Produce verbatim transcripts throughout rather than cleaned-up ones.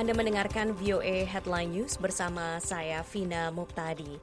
Anda mendengarkan V O A Headline News bersama saya, Vina Muqtadi.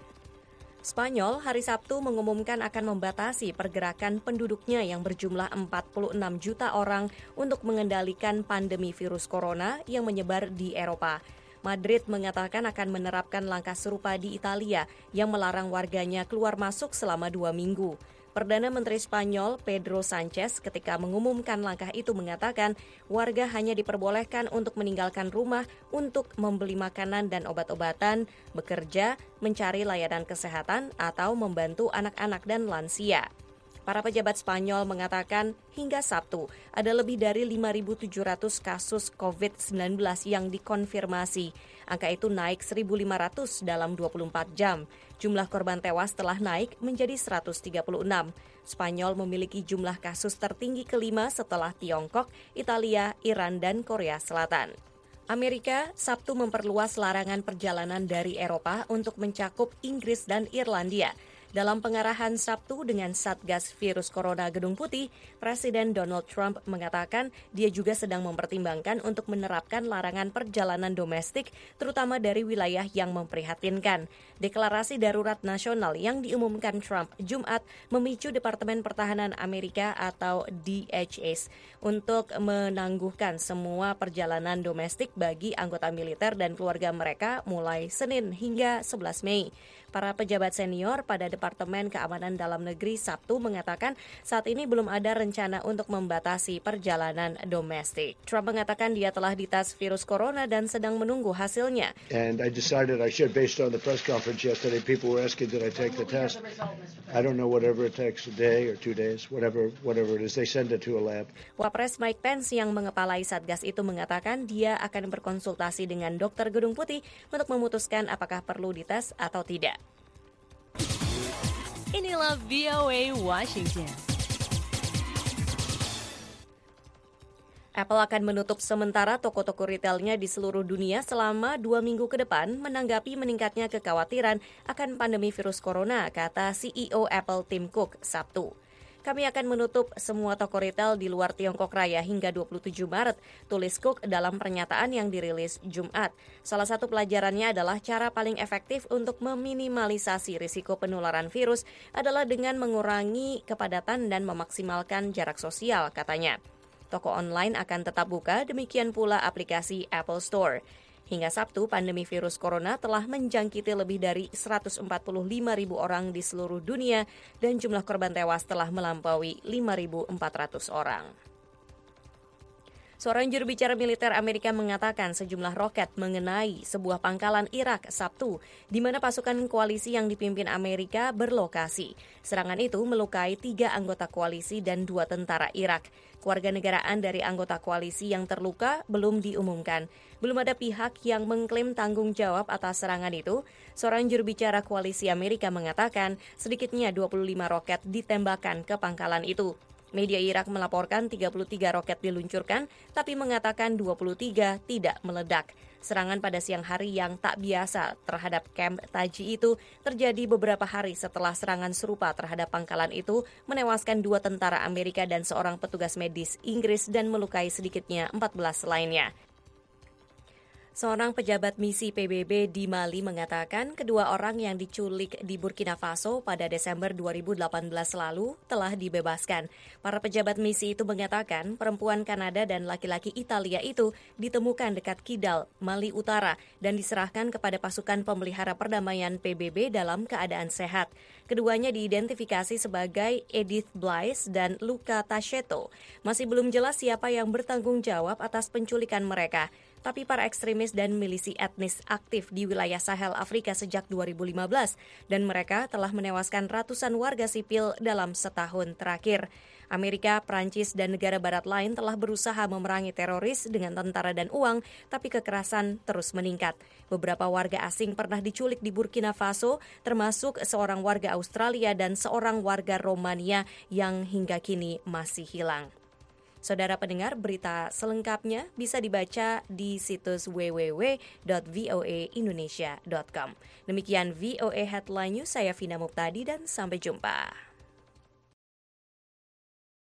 Spanyol hari Sabtu mengumumkan akan membatasi pergerakan penduduknya yang berjumlah empat puluh enam juta orang untuk mengendalikan pandemi virus corona yang menyebar di Eropa. Madrid mengatakan akan menerapkan langkah serupa di Italia yang melarang warganya keluar masuk selama dua minggu. Perdana Menteri Spanyol Pedro Sanchez ketika mengumumkan langkah itu mengatakan warga hanya diperbolehkan untuk meninggalkan rumah untuk membeli makanan dan obat-obatan, bekerja, mencari layanan kesehatan, atau membantu anak-anak dan lansia. Para pejabat Spanyol mengatakan hingga Sabtu ada lebih dari lima ribu tujuh ratus kasus covid sembilan belas yang dikonfirmasi. Angka itu naik seribu lima ratus dalam dua puluh empat jam. Jumlah korban tewas telah naik menjadi seratus tiga puluh enam. Spanyol memiliki jumlah kasus tertinggi kelima setelah Tiongkok, Italia, Iran, dan Korea Selatan. Amerika Sabtu memperluas larangan perjalanan dari Eropa untuk mencakup Inggris dan Irlandia. Dalam pengarahan Sabtu dengan Satgas Virus Corona Gedung Putih, Presiden Donald Trump mengatakan dia juga sedang mempertimbangkan untuk menerapkan larangan perjalanan domestik, terutama dari wilayah yang memprihatinkan. Deklarasi darurat nasional yang diumumkan Trump Jumat memicu Departemen Pertahanan Amerika atau D H S untuk menangguhkan semua perjalanan domestik bagi anggota militer dan keluarga mereka mulai Senin hingga sebelas Mei. Para pejabat senior pada Departemen Keamanan Dalam Negeri Sabtu mengatakan saat ini belum ada rencana untuk membatasi perjalanan domestik. Trump mengatakan dia telah dites virus corona dan sedang menunggu hasilnya. And I decided I should, based on the press conference yesterday, people were asking did I take the test. I don't know, whatever it takes, a day or two days, whatever whatever it is, they send it to a lab. Wapres Mike Pence yang mengepalai Satgas itu mengatakan dia akan berkonsultasi dengan dokter Gedung Putih untuk memutuskan apakah perlu dites atau tidak. Inilah V O A Washington. Apple akan menutup sementara toko-toko retailnya di seluruh dunia selama dua minggu ke depan menanggapi meningkatnya kekhawatiran akan pandemi virus corona, kata C E O Apple Tim Cook Sabtu. Kami akan menutup semua toko retail di luar Tiongkok Raya hingga dua puluh tujuh Maret, tulis Cook dalam pernyataan yang dirilis Jumat. Salah satu pelajarannya adalah cara paling efektif untuk meminimalisasi risiko penularan virus adalah dengan mengurangi kepadatan dan memaksimalkan jarak sosial, katanya. Toko online akan tetap buka, demikian pula aplikasi Apple Store. Hingga Sabtu, pandemi virus corona telah menjangkiti lebih dari seratus empat puluh lima ribu orang di seluruh dunia dan jumlah korban tewas telah melampaui lima ribu empat ratus orang. Seorang juru bicara militer Amerika mengatakan sejumlah roket mengenai sebuah pangkalan Irak Sabtu, di mana pasukan koalisi yang dipimpin Amerika berlokasi. Serangan itu melukai tiga anggota koalisi dan dua tentara Irak. Kewarganegaraan dari anggota koalisi yang terluka belum diumumkan. Belum ada pihak yang mengklaim tanggung jawab atas serangan itu. Seorang juru bicara koalisi Amerika mengatakan sedikitnya dua puluh lima roket ditembakkan ke pangkalan itu. Media Irak melaporkan tiga puluh tiga roket diluncurkan, tapi mengatakan dua puluh tiga tidak meledak. Serangan pada siang hari yang tak biasa terhadap kamp Taji itu terjadi beberapa hari setelah serangan serupa terhadap pangkalan itu menewaskan dua tentara Amerika dan seorang petugas medis Inggris dan melukai sedikitnya empat belas lainnya. Seorang pejabat misi P B B di Mali mengatakan kedua orang yang diculik di Burkina Faso pada Desember dua ribu delapan belas lalu telah dibebaskan. Para pejabat misi itu mengatakan perempuan Kanada dan laki-laki Italia itu ditemukan dekat Kidal, Mali Utara, dan diserahkan kepada pasukan pemelihara perdamaian P B B dalam keadaan sehat. Keduanya diidentifikasi sebagai Edith Blaise dan Luca Tacheto. Masih belum jelas siapa yang bertanggung jawab atas penculikan mereka. Tapi para ekstremis dan milisi etnis aktif di wilayah Sahel Afrika sejak dua ribu lima belas dan mereka telah menewaskan ratusan warga sipil dalam setahun terakhir. Amerika, Prancis, dan negara barat lain telah berusaha memerangi teroris dengan tentara dan uang, tapi kekerasan terus meningkat. Beberapa warga asing pernah diculik di Burkina Faso, termasuk seorang warga Australia dan seorang warga Romania yang hingga kini masih hilang. Saudara pendengar, berita selengkapnya bisa dibaca di situs w w w dot v o a indonesia dot com. Demikian V O A Headline News, saya Vina Muqtadi dan sampai jumpa.